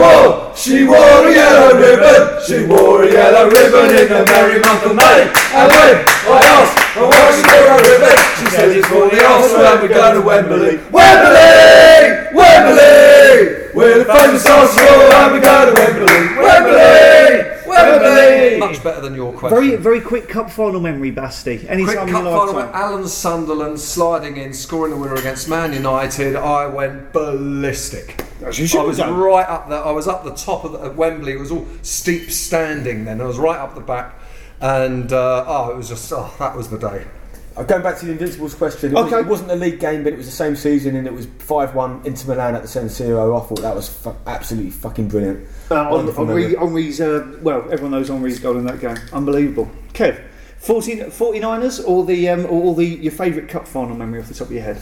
a yellow ribbon. She wore a yellow ribbon in the merry month of May. And when I asked her why she wore a ribbon, she said it's for the Arsenal and we're going to Wembley. Wembley! We're the famous Arsenal and we're going to Wembley. Much better than your question. Very, very quick cup final memory, Basti. Quick Anytime cup in your final lifetime. with Alan Sunderland sliding in, scoring the winner against Man United. I went ballistic. As you should I was have done. right up there. I was up the top of Wembley. It was all steep standing then. I was right up the back, and it was just that was the day. Going back to the Invincibles question, it wasn't a league game, but it was the same season, and it was 5-1 Inter Milan at the San Siro. I thought that was absolutely fucking brilliant. Henri's, everyone knows Henri's goal in that game. Unbelievable. Kev, 49ers or your favourite cup final memory off the top of your head?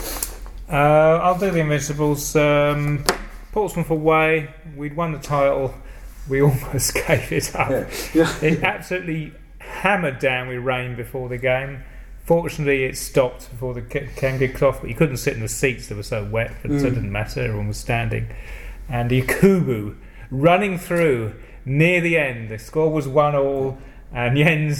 I'll do the Invincibles. Portsmouth away. We'd won the title. We almost gave it up. Yeah. It absolutely hammered down with rain before the game. Fortunately, it stopped before the game kicked off, but you couldn't sit in the seats; they were so wet. But it didn't matter; everyone was standing. And Yakubu running through near the end. The score was 1-1, and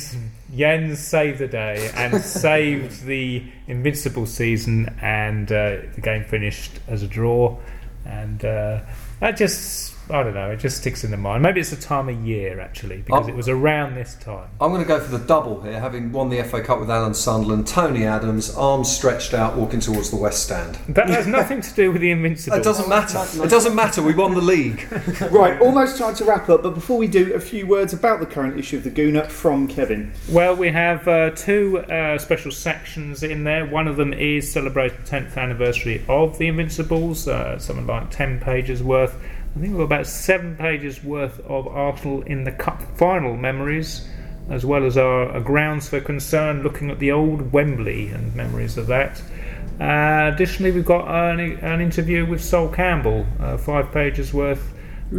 Jens saved the day and saved the Invincible season. And the game finished as a draw, and that just. I don't know, it just sticks in the mind. Maybe it's the time of year, actually, because it was around this time. I'm going to go for the double here, having won the FA Cup with Alan Sunderland. Tony Adams, arms stretched out, walking towards the West Stand. That has nothing to do with the Invincibles. It doesn't matter. It doesn't matter. We won the league. Right, almost time to wrap up, but before we do, a few words about the current issue of the Gooner from Kevin. Well, we have two special sections in there. One of them is celebrating the 10th anniversary of the Invincibles, something like 10 pages worth. I think we've got about 7 pages worth of Arsenal in the Cup final memories, as well as our grounds for concern looking at the old Wembley and memories of that. Additionally, we've got an interview with Sol Campbell, 5 pages worth,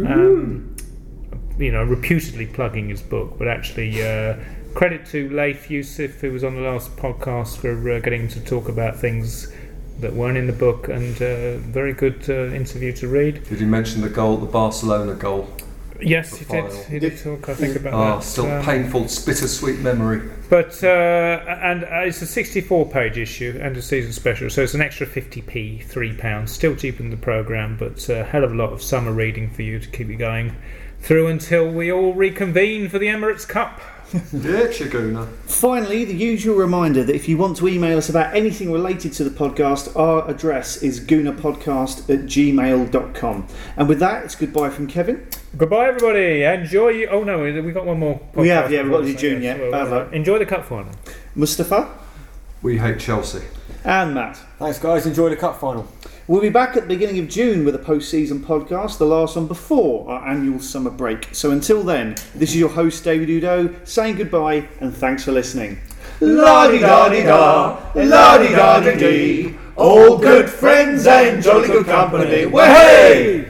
reputedly plugging his book, but actually credit to Leif Yusuf, who was on the last podcast, for getting to talk about things that weren't in the book, and very good interview to read. Did you mention the Barcelona goal? Yes, he did. He did talk, I think, about that. Still painful, bittersweet memory. But and it's a 64-page issue and a season special, so it's an extra 50p, £3, still cheaper than the programme, but a hell of a lot of summer reading for you to keep you going through until we all reconvene for the Emirates Cup. Yeah, Chiguna. Finally, the usual reminder that if you want to email us about anything related to the podcast, our address is goonerpodcast@gmail.com. And with that, it's goodbye from Kevin. Goodbye, everybody. Enjoy you. Oh no, we've got one more podcast. We've got to do June yet. Enjoy the cup final. Mustafa. We hate Chelsea. And Matt. Thanks, guys. Enjoy the cup final. We'll be back at the beginning of June with a post-season podcast, the last one before our annual summer break. So until then, this is your host David Udo saying goodbye and thanks for listening. La-di-da-di-da, la-di-da-di-dee, all good friends and jolly good company. Way!